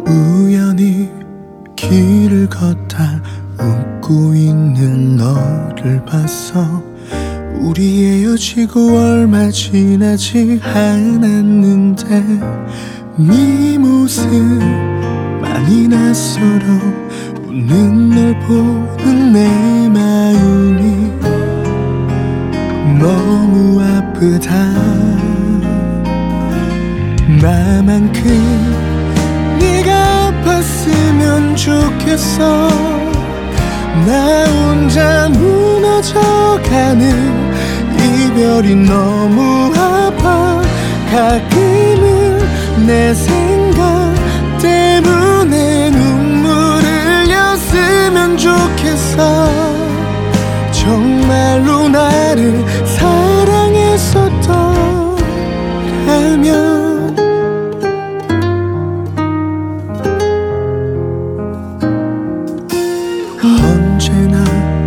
우연히 길을 걷다 웃고 있는 너를 봤어. 우리 헤어지고 얼마 지나지 않았는데 네 모습 많이 낯설어. 웃는 널 보는 내 마음이 너무 아프다. 나만큼 네가 아팠으면 좋겠어. 나 혼자 무너져가는 이별이 너무 아파. 가끔은 내 생각 때문에 눈물 흘렸으면 좋겠어. 정말로 나를 사랑했었더라면. 언제나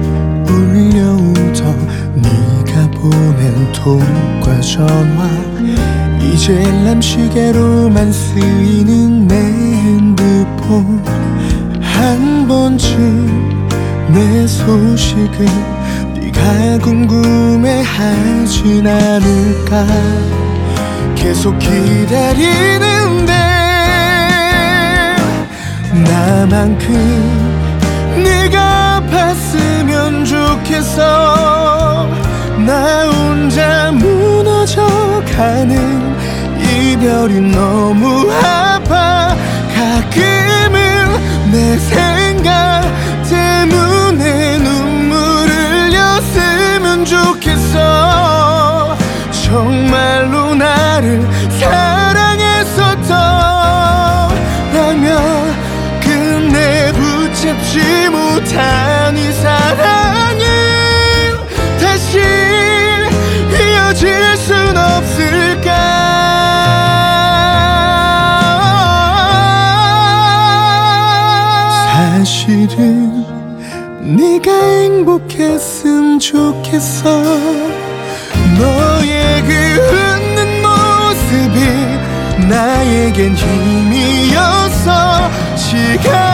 울려오던 네가 보낸 톡과 전화, 이제 알람시계로만 쓰이는 내 핸드폰. 한 번쯤 내 소식을 네가 궁금해하진 않을까. 계속 기다리는데 나만큼 네가 아팠으면 좋겠어. 나 혼자 무너져가는 이별이 너무 아파. 가끔은 내 생각 때문에 눈물 흘렸으면 좋겠어. 정말로 나를 사랑했었더라면. 근데 붙잡지 못한 이 사랑은 다시 이어질 순 없을까. 사실은 네가 행복했으면 좋겠어. 너의 그 웃는 모습이 나에겐 힘이었어. 시간